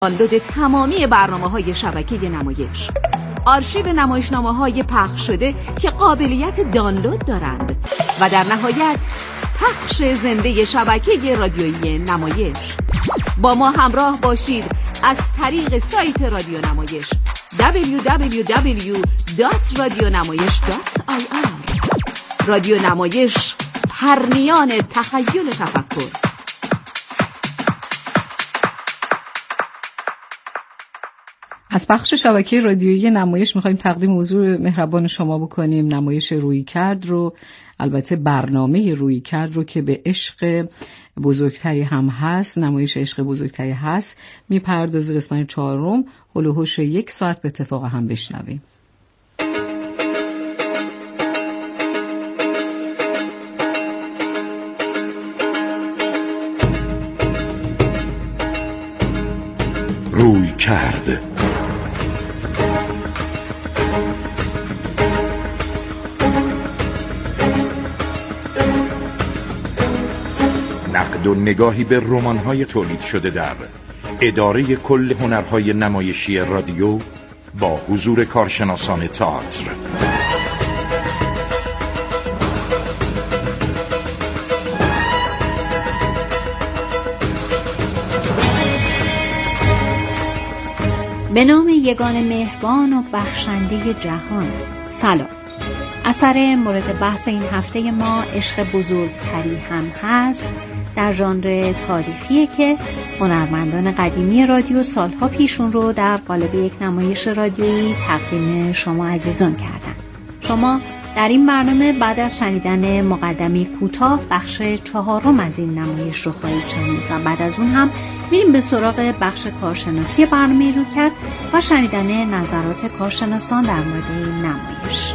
دانلود تمامی برنامه‌های شبکه نمایش، آرشیو نمایشنامه‌های پخش شده که قابلیت دانلود دارند و در نهایت پخش زنده شبکه رادیویی نمایش. با ما همراه باشید از طریق سایت رادیو نمایش www.radionamayesh.ir. رادیو نمایش، پرنیان تخیل تفکر. از بخش شبکه رادیویی نمایش می‌خوایم تقدیم حضور مهربان شما بکنیم نمایش رویکرد رو، البته برنامه رویکرد رو که به عشق بزرگتری هم هست، نمایش عشق بزرگتری هست، میپردازه. قسمت 4 هول و هوش 1 ساعت به اتفاق هم بشنویم. رویکرد. نقد و نگاهی به رمان‌های تولید شده در اداره کل هنرهای نمایشی رادیو با حضور کارشناسان تئاتر. به نام یگان مهربان و بخشنده جهان. سلام. اثر مورد بحث این هفته ما عشق بزرگتری هم هست، در ژانر تاریخیه که هنرمندان قدیمی رادیو سالها پیش اون رو در قالب یک نمایش رادیویی تقدیم شما عزیزان کردن. شما در این برنامه بعد از شنیدن مقدمه کوتاه بخش 4 از این نمایش رو خواهید شنید و بعد از اون هم میریم به سراغ بخش کارشناسی برنامه رویکرد و شنیدن نظرات کارشناسان در مورد این نمایش.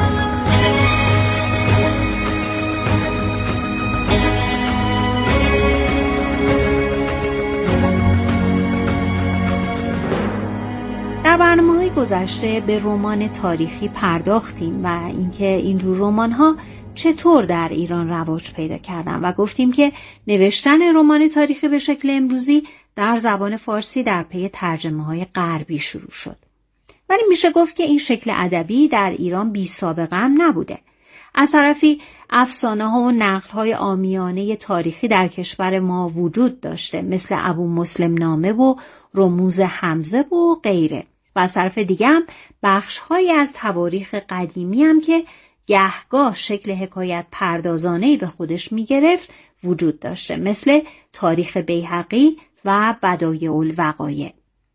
در برنامه‌های گذشته به رمان تاریخی پرداختیم و اینکه اینجور رمان‌ها چطور در ایران رواج پیدا کردن و گفتیم که نوشتن رمان تاریخی به شکل امروزی در زبان فارسی در پی ترجمه‌های غربی شروع شد. ولی میشه گفت که این شکل ادبی در ایران بی سابقه هم نبوده. از طرفی افسانه‌ها و نقل‌های عامیانه تاریخی در کشور ما وجود داشته، مثل ابو مسلم نامه و رموز حمزه و غیره. و از طرف دیگه هم بخش‌هایی از تواریخ قدیمی هم که گهگاه شکل حکایت پردازانه‌ای به خودش می‌گرفت وجود داشته، مثل تاریخ بیهقی و بدایع الوقایع.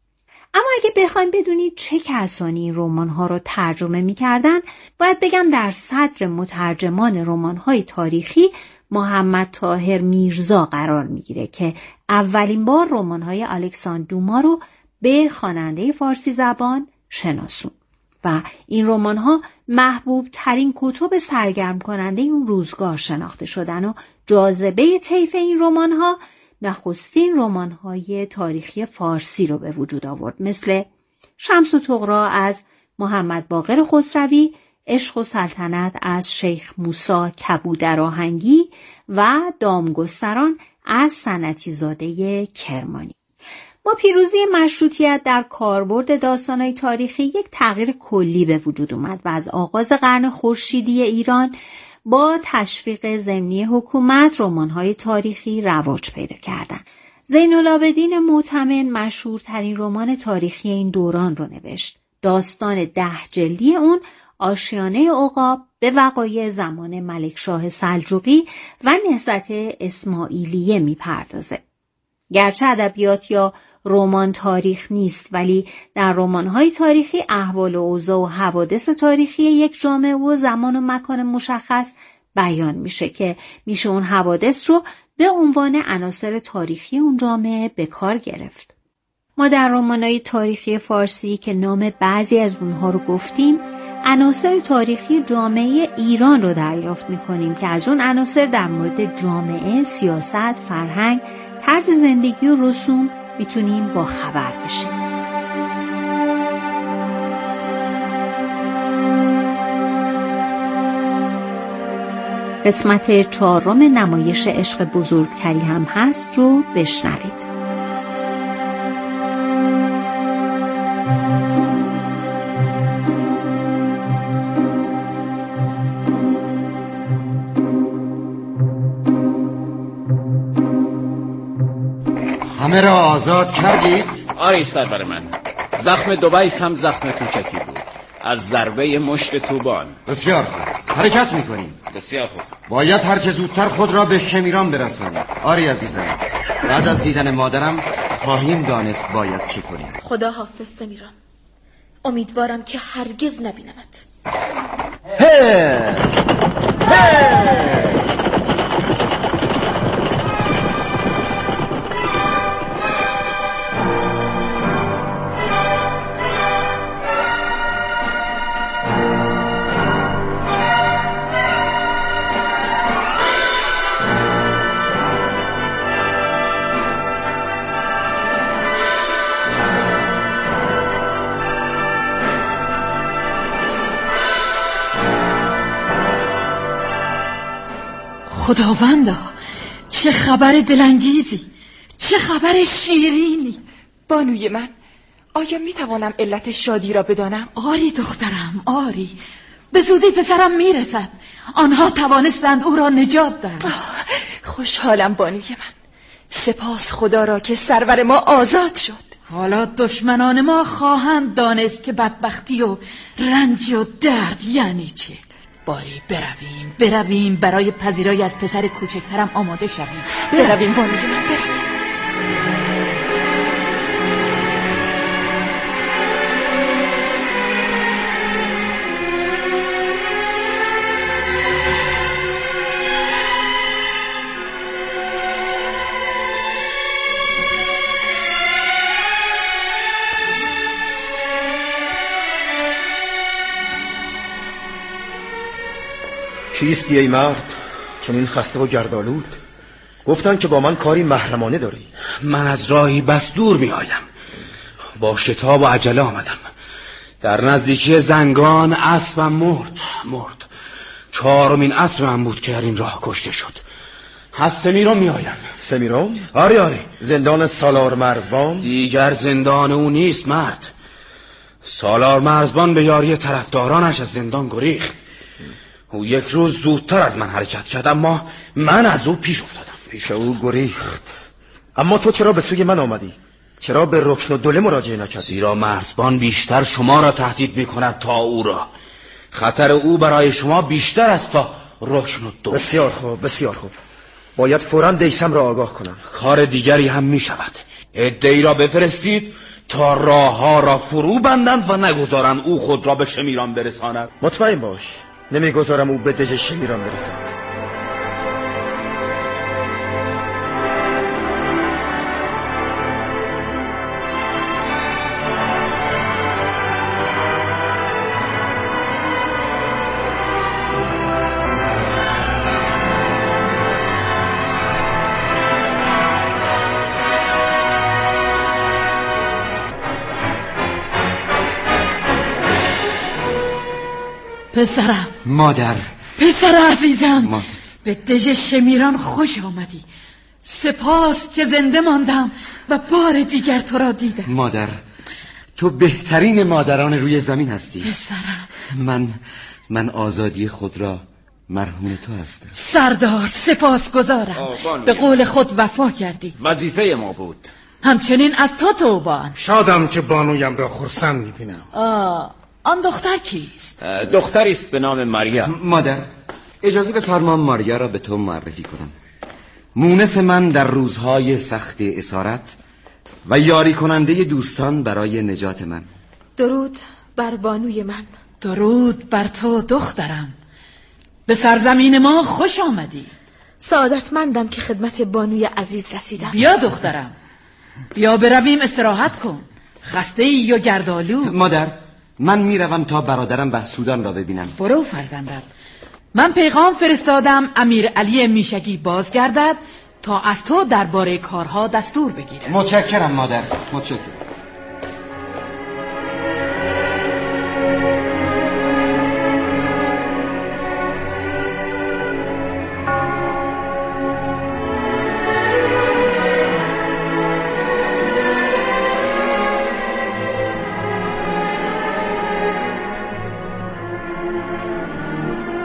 اما اگه بخوایم بدونید چه کسانی این رمان‌ها رو ترجمه می‌کردن، باید بگم در صدر مترجمان رمان‌های تاریخی محمد طاهر میرزا قرار می‌گیره که اولین بار رمان‌های الکساندر دوما رو به خواننده فارسی زبان شناسون و این رمان‌ها محبوب ترین کتب سرگرم کننده اون روزگار شناخته شدن و جاذبه طیف این رمان‌ها نخستین رمان‌های تاریخی فارسی رو به وجود آورد، مثل شمس و طغرا از محمد باقر خسروی، عشق و سلطنت از شیخ موسی کبودر آهنگی و دامگستران از سنتی زاده کرمانی. با پیروزی مشروطیت در کاربرد داستان‌های تاریخی یک تغییر کلی به وجود اومد و از آغاز قرن خورشیدی ایران با تشویق ضمنی حکومت رمان‌های تاریخی رواج پیدا کردند. زین‌العابدین معتمن مشهورترین رمان تاریخی این دوران رو نوشت. داستان 10 جلدی اون آشیانه عقاب به وقایع زمان ملکشاه سلجوقی و نهضت اسماعیلیه میپردازه. گرچه ادبیات یا رمان تاریخ نیست، ولی در رمان‌های تاریخی احوال و اوضاع و حوادث تاریخی یک جامعه و زمان و مکان مشخص بیان میشه که میشه اون حوادث رو به عنوان عناصر تاریخی اون جامعه به کار گرفت. ما در رمان‌های تاریخی فارسی که نام بعضی از اونها رو گفتیم، عناصر تاریخی جامعه ایران رو دریافت میکنیم که از اون عناصر در مورد جامعه، سیاست، فرهنگ، طرز زندگی و رسوم میتونیم با خبر بشیم. قسمت 4 نمایش عشق بزرگتری هم هست رو بشنوید. همه را آزاد کردید؟ آره سرور من. زخم دوبیس هم زخم کوچکی بود، از ضربه مشت توبان. بسیار خوب، حرکت میکنیم. بسیار خوب. باید هرچه زودتر خود را به شمیران برسانیم. آری عزیزم، بعد از دیدن مادرم خواهیم دانست باید چی کنیم. خدا حافظ سمیران، امیدوارم که هرگز نبینمت. خداوندا، چه خبر دلانگیزی، چه خبر شیرینی. بانوی من، آیا میتوانم علت شادی را بدانم؟ آری دخترم، آری. به زودی پسرم میرسد. آنها توانستند او را نجات دهند. خوشحالم بانوی من. سپاس خدا را که سرور ما آزاد شد. حالا دشمنان ما خواهند دانست که بدبختی و رنج و درد یعنی چه. باری برویم برای پذیرایی از پسر کوچکترم آماده شویم. برویم بانوی من، برویم. کیستی ای مرد چون این خسته و گردآلود؟ گفتن که با من کاری محرمانه داری. من از راهی بس دور می آیم، با شتاب و عجله آمدم. در نزدیکی زنگان اسبم مرد. 4مین اسب من بود که در این راه کشته شد. از سمیران می آیم. سمیران؟ آری زندان سالار مرزبان. دیگر زندان او نیست مرد. سالار مرزبان به یاری طرفدارانش از زندان گریخت. او یک روز زودتر از من حرکت کرد، اما من از او پیش افتادم. پیش او گریخت. اما تو چرا به سوی من آمدی؟ چرا به رکن الدوله مراجعه نکردی؟ زیرا مرزبان بیشتر شما را تهدید می‌کند تا او را. خطر او برای شما بیشتر است تا رکن الدوله. بسیار خوب. باید فوراً دیسم را آگاه کنم. کار دیگری هم می‌شود. عده‌ای را بفرستید تا راه‌ها را فرو بندند و نگذارند او خود را به شمیران برساند. مطمئن باش نمیگذارم او به دژ شمیران برسد. پسرم، مادر، پسر عزیزم، به دژ شمیران خوش آمدی. سپاس که زنده ماندم و بار دیگر تو را دیدم. مادر، تو بهترین مادران روی زمین هستی. پسرم، من آزادی خود را مرهون تو هستم. سردار، سپاسگزارم. به قول خود وفا کردی. وظیفه ما بود. همچنین از تو توبان. شادم که بانویم را خرسند میبینم. آن دختر کیست؟ دختری است به نام ماریا. مادر، اجازه بفرما ماریا را به تو معرفی کنم. مونس من در روزهای سخت اسارت و یاری کننده دوستان برای نجات من. درود بر بانوی من. درود بر تو دخترم. به سرزمین ما خوش آمدی. سعادتمندم که خدمت بانوی عزیز رسیدم. بیا دخترم، بیا برویم استراحت کن. خسته ای یا گردآلود؟ مادر، من میروم تا برادرم بهسودان را ببینم. برو فرزندم. من پیغام فرستادم امیر علی میشگی بازگردد تا از تو درباره کارها دستور بگیره. متشکرم مادر، متشکرم.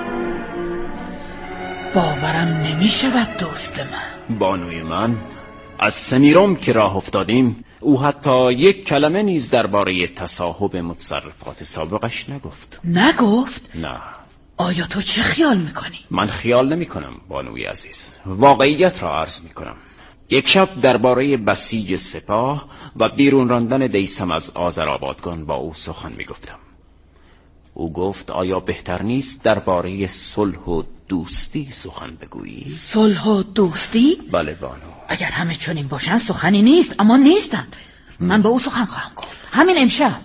باورم نمی شود دوست من. بانوی من، از سمیرم که راه افتادیم او حتی یک کلمه نیز درباره تصاحب متصرفات سابقش نگفت. نگفت؟ نه. آیا تو چه خیال میکنی؟ من خیال نمی کنم بانوی عزیز، واقعیت را عرض می کنم. یک شب درباره بسیج سپاه و بیرون راندن دیسم از آذرآبادگان با او سخن می گفتم. او گفت آیا بهتر نیست درباره صلح و دوستی سخن بگویی؟ صلح و دوستی؟ بله بانو. اگر همه چنین باشن سخنی نیست، اما نیستند. من با او سخن خواهم گفت همین امشب.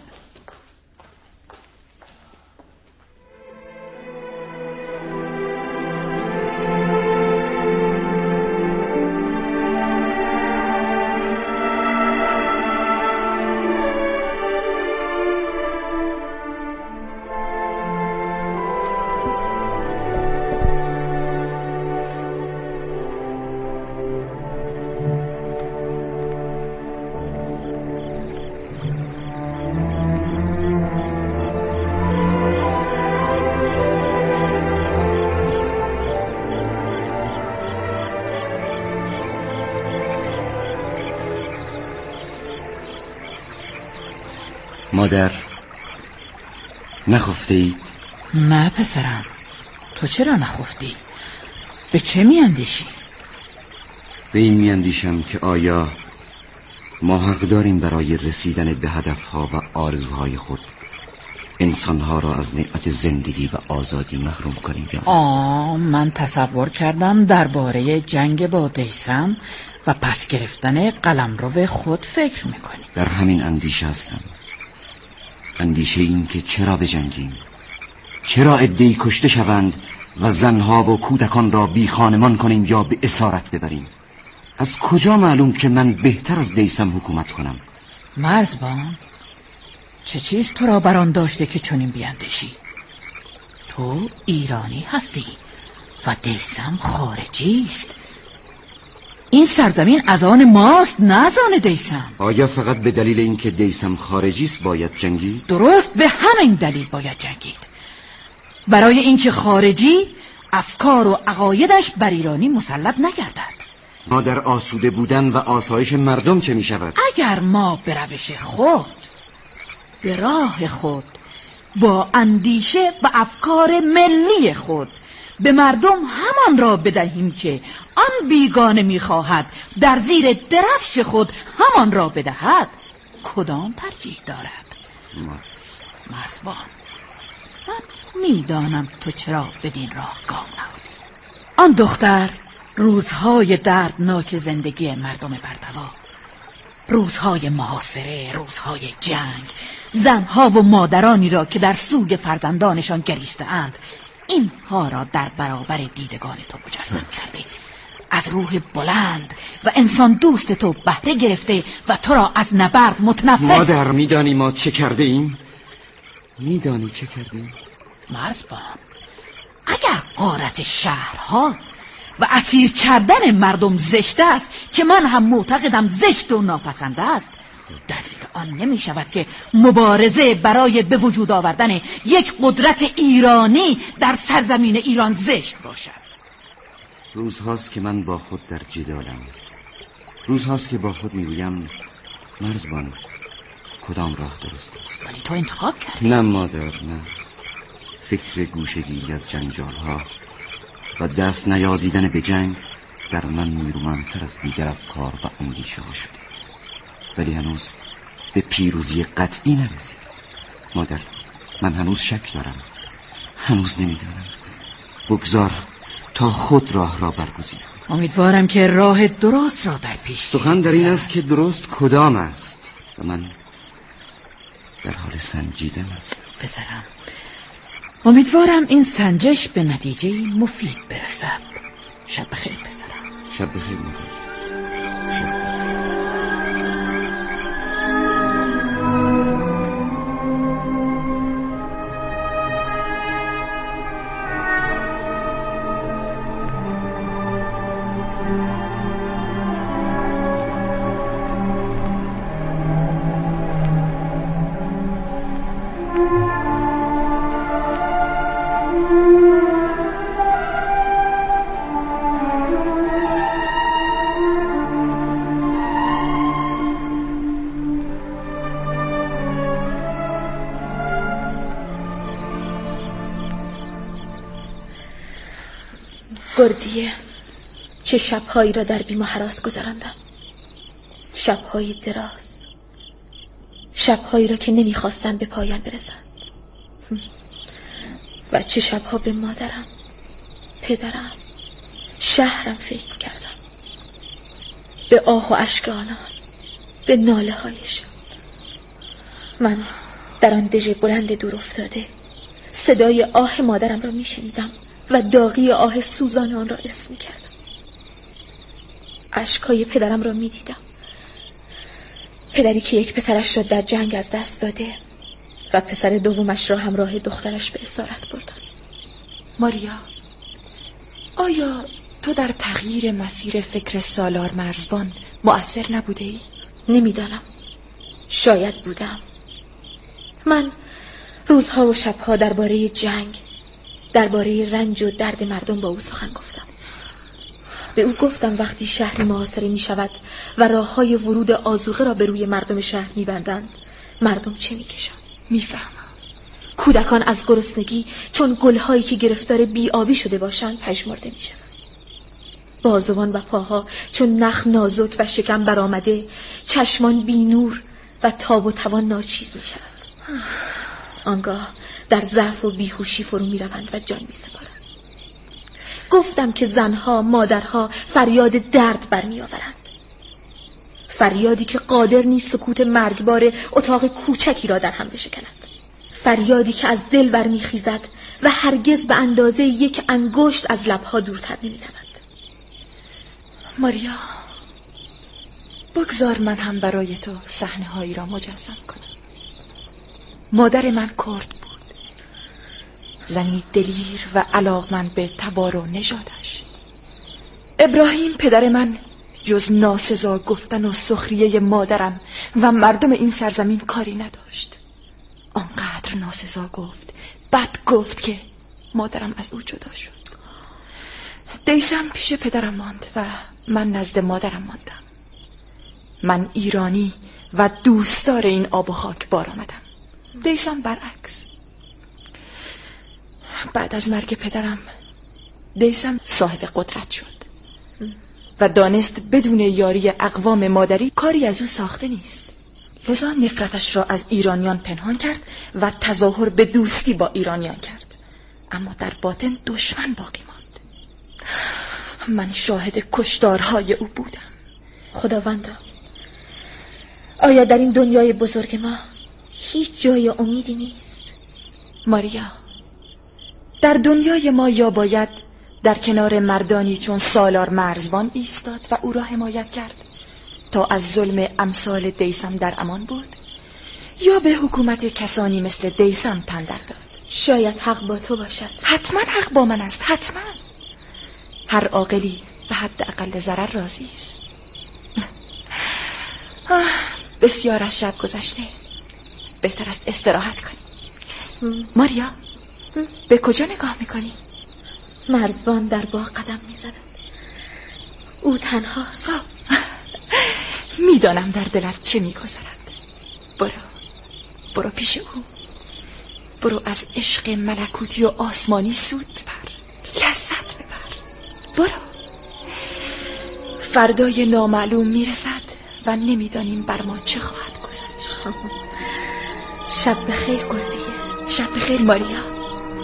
مادر، نخفته اید؟ نه پسرم، تو چرا نخفتی؟ به چه میاندیشی؟ به این میاندیشم که آیا ما حق داریم برای رسیدن به هدفها و آرزوهای خود انسانها را از نعمت زندگی و آزادی محروم کنیم یا نه؟ من تصور کردم درباره جنگ با دیسم و پس گرفتن قلمرو خود فکر میکنی. در همین اندیشه هستم. اندیشه این که چرا بجنگیم، چرا عده‌ای کشته شوند و زنها و کودکان را بی خانمان کنیم یا به اسارت ببریم. از کجا معلوم که من بهتر از دیسم حکومت کنم؟ مرزبان، چه چیز تو را بران داشته که چنین بیاندیشی؟ تو ایرانی هستی و دیسم خارجی است. این سرزمین از آن ماست، نه از آن دیسم. آیا فقط به دلیل اینکه دیسم خارجی است باید جنگید؟ درست به همین دلیل باید جنگید. برای اینکه خارجی افکار و عقایدش بر ایرانی مسلط نگردد. ما در آسوده بودن و آسایش مردم چه می شود؟ اگر ما به روش خود، به راه خود، با اندیشه و افکار ملی خود به مردم همان را بدهیم که آن بیگانه می‌خواهد در زیر درفش خود همان را بدهد، کدام ترجیح دارد؟ مرزبان، من میدانم تو چرا بدین راه گام نهادی. آن دختر روزهای دردناک زندگی مردم بردوا، روزهای محاصره، روزهای جنگ، زنها و مادرانی را که در سوی فرزندانشان گریسته اند، اینها را در برابر دیدگان تو مجسم کرده. از روح بلند و انسان دوست تو بهره گرفته و تو را از نبرد متنفس. مادر، میدانی ما چه کرده ایم؟ میدانی چه کردیم؟ مرزبان، اگر غارت شهرها و اسیر کردن مردم زشت است، که من هم معتقدم زشت و ناپسند است، دلیل آن نمی شود که مبارزه برای به وجود آوردن یک قدرت ایرانی در سرزمین ایران زشت باشد. روزهاست که من با خود در جدالم. روزهاست که با خود میگویم مرزبان، کدام راه درست است؟ ولی تو انتخاب کردی. نه مادر، نه. فکر گوشه‌گیری از جنجالها و دست نیازیدن به جنگ در من نیرومندتر از دیگر افکار و اندیشه ها شده، ولی هنوز به پیروزی قطعی نرسید. مادر، من هنوز شک دارم، هنوز نمیدانم. بگذار تا خود راه را برگزینم. امیدوارم که راه درست را در پیش گیری. سخن در این است که درست کدام است و من در حال سنجیدن هستم. پسرم، امیدوارم این سنجش به نتیجه مفید برسد. شب بخیر پسرم. شب بخیر مادر. گردیه چه شبهایی را در بیم و هراس گذراندم، شبهای دراز، شبهایی را که نمیخواستم به پایان برسند، و چه شبها به مادرم، پدرم، شهرم فکر کردم، به آه و اشک آنان، به ناله هایشان. من در آن دژ بلند دور افتاده صدای آه مادرم را میشنیدم و داغی آه سوزان آن را حس میکردم. اشکهای پدرم را میدیدم، پدری که یک پسرش را در جنگ از دست داده و پسر دومش را همراه دخترش به اسارت بردن. ماریا، آیا تو در تغییر مسیر فکر سالار مرزبان مؤثر نبوده ای؟ نمیدانم، شاید بودم. من روزها و شبها درباره جنگ، درباره رنج و درد مردم با او سخن گفتم. به او گفتم وقتی شهری محاصره می شود و راههای ورود آذوقه را به روی مردم شهر می بندند، مردم چه می کشند؟ می فهمم. کودکان از گرسنگی چون گلهایی که گرفتار بی‌آبی شده باشند پژمرده می شوند. بازوان و پاها چون نخ نازک و شکم برآمده، چشمان بی نور و تاب و توان ناچیز می شود. آنگاه در ضعف و بیهوشی فرو می روند و جان می سپارند. گفتم که زنها، مادرها فریاد درد برمی آورند، فریادی که قادر نیست سکوت مرگبار اتاق کوچکی را در هم بشکند، فریادی که از دل برمی خیزد و هرگز به اندازه یک انگشت از لبها دورتر نمی رود. ماریا، بگذار من هم برای تو صحنه هایی را مجسم کنم. مادر من کرد بود، زنی دلیر و علاقمند به تبار و نژادش. ابراهیم پدر من جز ناسزا گفتن و سخریه مادرم و مردم این سرزمین کاری نداشت. آنقدر ناسزا گفت، بد گفت که مادرم از او جدا شد. دیسم پیش پدرم ماند و من نزد مادرم ماندم. من ایرانی و دوستدار این آب و خاک بار آمدم. دیسم برعکس. بعد از مرگ پدرم دیسم صاحب قدرت شد و دانست بدون یاری اقوام مادری کاری از او ساخته نیست. لذا نفرتش را از ایرانیان پنهان کرد و تظاهر به دوستی با ایرانیان کرد، اما در باطن دشمن باقی ماند. من شاهد کشتارهای او بودم. خداوندا، آیا در این دنیای بزرگ ما هیچ جای امیدی نیست؟ ماریا، در دنیای ما یا باید در کنار مردانی چون سالار مرزبان ایستاد و او را حمایت کرد تا از ظلم امثال دیسم در امان بود، یا به حکومت کسانی مثل دیسم تن در داد. شاید حق با تو باشد. حتما حق با من است، حتما. هر عاقلی به حد اقل ضرر راضی است. بسیار از شب گذشته، بهتر است استراحت کنی. ماریا، به کجا نگاه میکنی؟ مرزبان در باغ قدم میزند. او تنهاست. میدانم در دلت چه میگذرد. برو پیش او. برو از عشق ملکوتی و آسمانی سود ببر، لذت ببر. برو. فردای نامعلوم میرسد و نمیدانیم بر ما چه خواهد گذشت. شب بخیر گردیه. شب بخیر ماریا.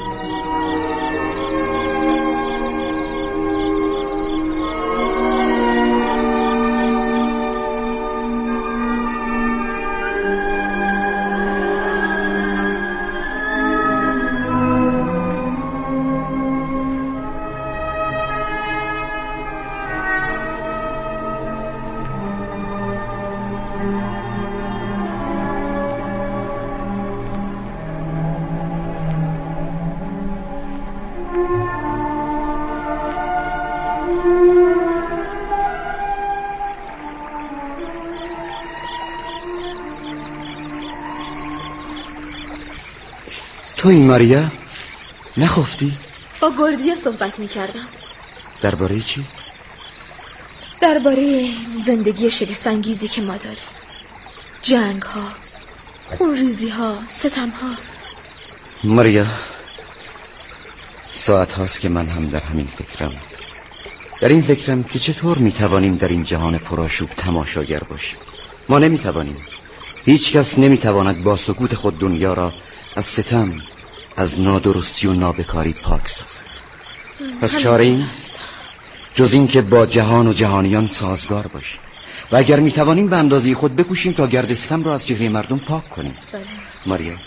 تویی ماریا؟ نخفتی؟ با گردیه صحبت میکردم. درباره چی؟ درباره زندگی شگفت‌انگیزی که ما داریم. جنگ ها، خونریزی ها، ستم ها. ماریا، ساعت هاست که من هم در همین فکرم. در این فکرم که چطور میتوانیم در این جهان پرآشوب تماشاگر باشیم. ما نمیتوانیم. هیچ کس نمیتواند با سکوت خود دنیا را از ستم، از نادرستی و نابکاری پاک سازد. پس چاره ای نیست جز این که با جهان و جهانیان سازگار باشیم و اگر میتوانیم به اندازه خود بکوشیم تا گرد ستم را از چهره مردم پاک کنیم. ماریا،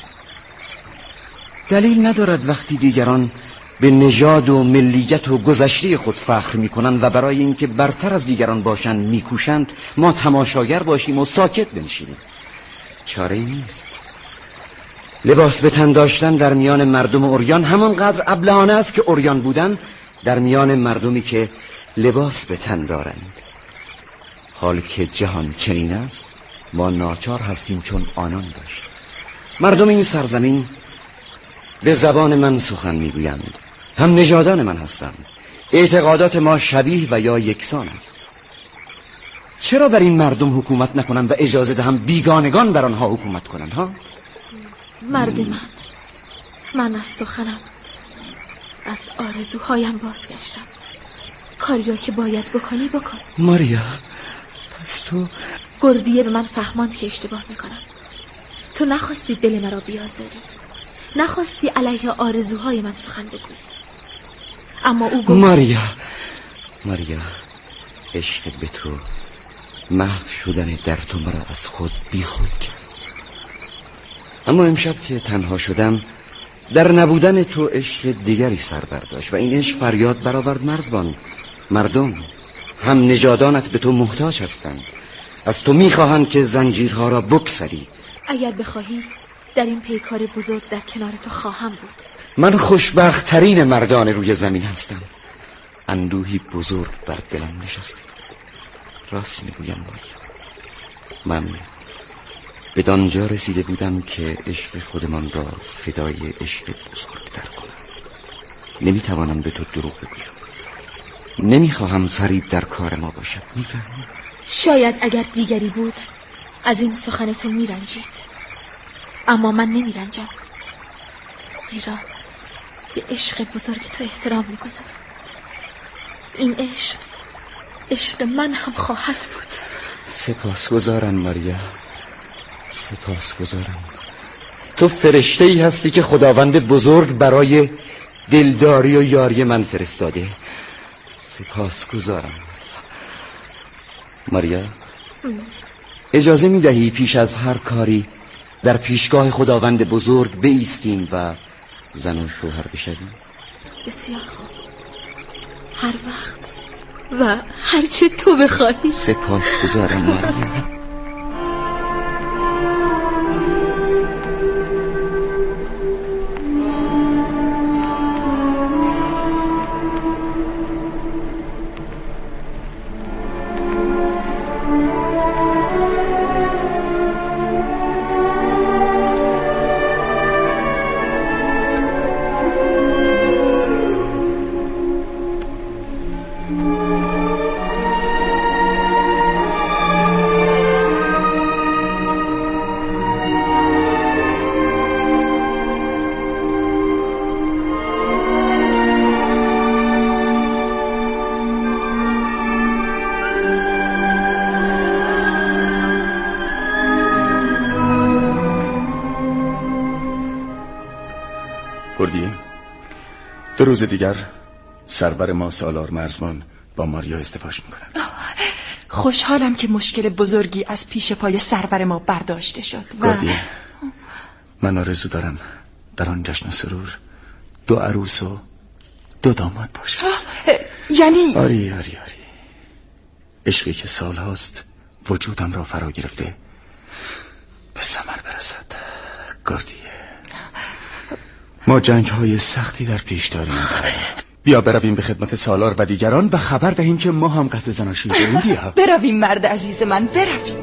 دلیل ندارد وقتی دیگران به نژاد و ملیت و گذشته خود فخر میکنند و برای اینکه برتر از دیگران باشند میکوشند ما تماشاگر باشیم و ساکت بنشینیم. چاره ای نیست. لباس به تن داشتن در میان مردم عریان همانقدر ابلهانه است که عریان بودن در میان مردمی که لباس به تن دارند. حال که جهان چنین است ما ناچار هستیم چون آنان باشیم. مردم این سرزمین به زبان من سخن میگویند، هم نژادان من هستند. اعتقادات ما شبیه و یا یکسان است. چرا بر این مردم حکومت نکنم و اجازه دهم بیگانگان بر آنها حکومت کنند ها؟ مرد من از سخنم، از آرزوهایم بازگشتم. کاری را که باید بکنی بکن. ماریا، پس تو گردیه به من فهماند که اشتباه میکنم. تو نخواستی دل مرا بیازاری، نخواستی علیه آرزوهای من سخن بگویی، اما او گفت ماریا، عشق به تو محو شدن در تو مرا از خود بی خود کرد. اما امشب که تنها شدم در نبودن تو عشق دیگری سر برداشت و این عشق فریاد برآورد مرزبان. مردم هم نژادانت به تو محتاج هستند، از تو میخواهند که زنجیرها را بکسری. اگر بخواهی در این پیکار بزرگ در کنار تو خواهم بود. من خوشبخت ترین مردان روی زمین هستم. اندوهی بزرگ بر دلم نشسته بود. راست میگویم ماریا، من بدانجا رسیده بودم که عشق خودمان را فدای عشق بزرگتر کنم. نمیتوانم به تو دروغ بگویم. نمیخواهم فریب در کار ما باشد. میفهمی؟ شاید اگر دیگری بود از این سخن تو میرنجید، اما من نمیرنجم، زیرا به عشق بزرگ تو احترام میگذارم. این عشق من هم خواهد بود. سپاسگزارم ماریا، سپاسگزارم. تو فرشته ای هستی که خداوند بزرگ برای دلداری و یاری من فرستاده. سپاسگزارم ماریا. اجازه می دهی پیش از هر کاری در پیشگاه خداوند بزرگ بایستیم و زن و شوهر بشویم؟ بسیار خوب، هر وقت و هر چه تو بخواهی. سپاسگزارم ماریا. گردیه، 2 روز دیگر سرور ما سالار مرزمان با ماریا ازدواج میکند. خوشحالم که مشکل بزرگی از پیش پای سرور ما برداشته شد. گردیه، من آرزو دارم در آن جشن سرور 2 عروس و 2 داماد باشد. یعنی؟ آری. عشقی که سالهاست وجودم را فرا گرفته به ثمر برسد. گردیه، ما جنگ‌های سختی در پیش داریم. بیا برویم به خدمت سالار و دیگران و خبر دهیم که ما هم قصد زناشویی داریم. بیا برویم مرد عزیز من، برویم.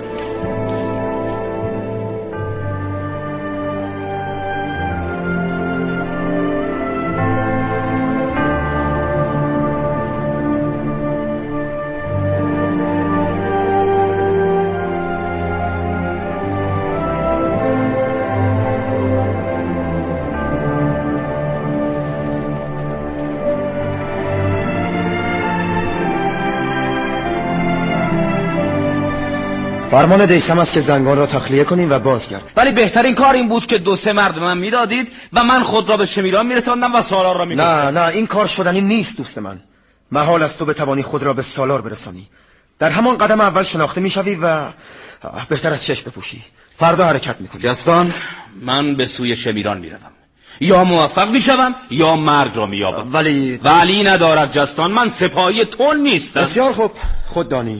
فرمان دیسم است که زنگان را تخلیه کنیم و بازگردیم. ولی بهترین کار این بود که 2-3 مرد به من میدادید و من خود را به شمیران میرساندم و سالار را میگفتم. نه این کار شدنی نیست دوست من. محال است تو بتوانی خود را به سالار برسانی. در همان قدم اول شناخته میشوی و بهتر از چشم بپوشی. فردا حرکت میکنی. جستان، من به سوی شمیران میروم. یا موفق میشوم یا مرگ را مییابم. ولی ندارد جستان، من سپاهی تو نیستم. بسیار خوب، خود دانی.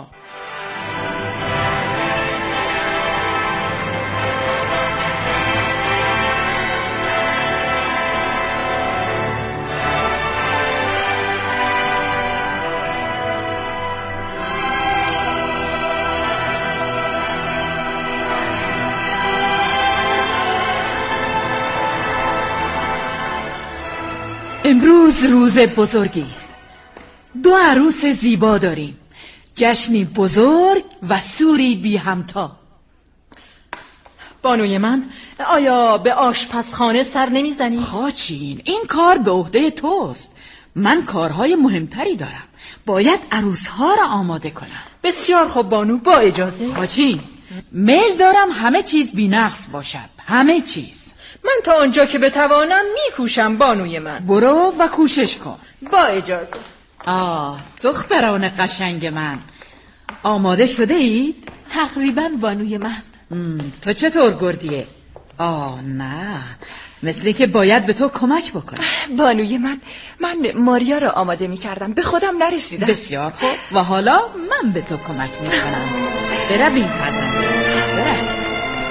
امروز روز بزرگی است. 2 عروس زیبا داریم، جشنی بزرگ و سوری بی همتا. بانوی من، آیا به آشپزخانه سر نمیزنی؟ خاچین، این کار به عهده توست. من کارهای مهمتری دارم. باید عروسها را آماده کنم. بسیار خوب بانو، با اجازه. خاچین، میل دارم همه چیز بی نقص باشد، همه چیز. من تا آنجا که بتوانم میکوشم بانوی من. برو و کوشش کن. با اجازه. دختران قشنگ من، آماده شده اید؟ تقریبا بانوی من. تو چطور گردیه؟ نه، مثلی که باید به تو کمک بکنم. بانوی من ماریا را آماده میکردم، به خودم نرسیدم. بسیار خوب، و حالا من به تو کمک میکنم. برویم فرزندم، برویم.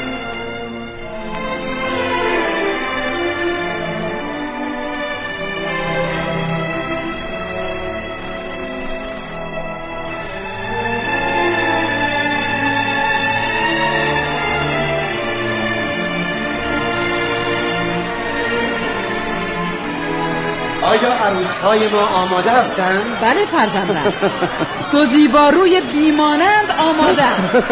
آیا عروس‌های ما آماده هستند؟ بله فرزندم. 2 زیباروی بیمانند آمادند.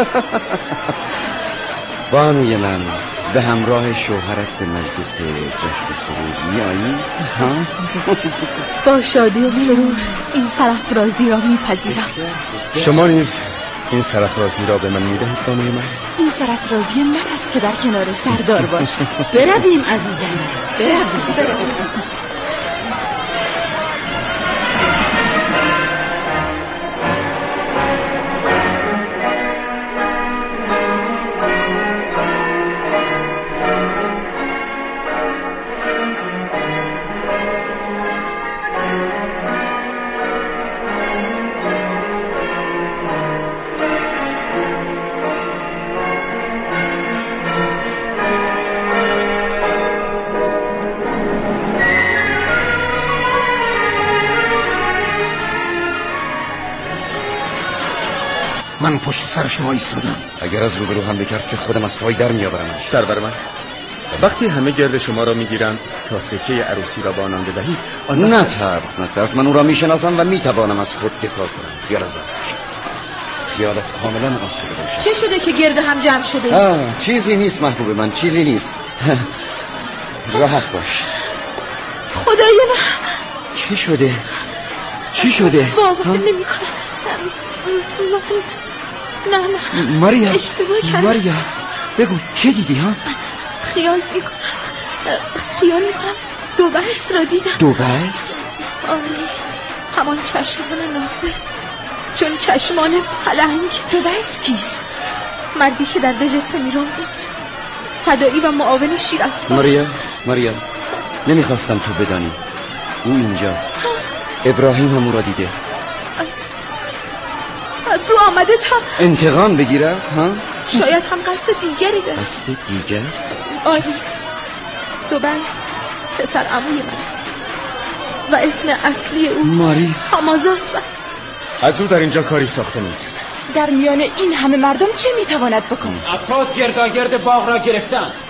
بانوی من، به همراه شوهرت به مجلس جشن سرور می‌آیید؟ با شادی و سرور این سرافرازی را میپذیرم. شما نیز این سرافرازی را به من میدهید بانوی من؟ این سرافرازی من است که در کنار سردار باشم. برویم عزیزم، برویم. من پشت سر شما ایستادم. اگر از روبرو حمله کرد که خودم از پای در میآورمش. سرور من، وقتی همه گرد شما را میگیرند تا سکه عروسی را به آنان بدهید، نترس، من او را میشناسم و میتوانم از خود دفاع کنم. خیالت کاملا آسوده باشه. چه شده که گرد هم جمع شده؟ چیزی نیست محبوب من، چیزی نیست. راحت باش. خدای من، چی شده؟ باور نمی کنم. نه ماریا، اشتباه کردم. ماریا بگو چه دیدی ها؟ خیال میکنم 2 بحث را دیدم. 2 بحث؟ آره، همان چشمان نافذ، چون چشمان پلنگ. 2 بحث کیست؟ مردی که در دژ سمیران بود، فدایی و معاون شیرازفام. ماریا نمیخواستم تو بدانی، او اینجاست. ابراهیم هم او را دیده. از او آمده تا انتقام بگیرد ها؟ شاید هم قصد دیگری دارد. قصد دیگر؟ آریس، 2 بحث پسر عموی من است و اسم اصلی او ماری حمازاس است. از او در اینجا کاری ساخته نیست. در میان این همه مردم چه میتواند بکند؟ افراد گرداگرد باغ را گرفتند.